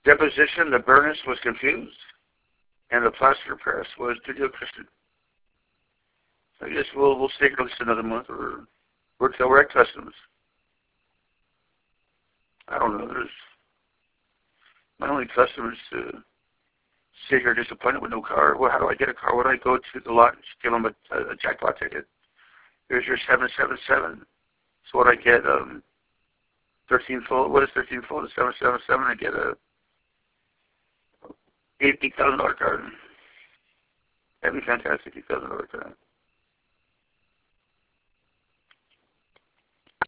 deposition, the Burness was confused, and the plaster press was Studio Christian. So I guess we'll stay here at least another month, or till we're at customs. I don't know. There's my only customers to sit here disappointed with no car. Well, how do I get a car? What do I go to the lot and give them a jackpot ticket? Here's your 777. So what I get, 13 fold. What is 13 fold? 777. I get a $80,000 car. That'd be fantastic. $80,000 car.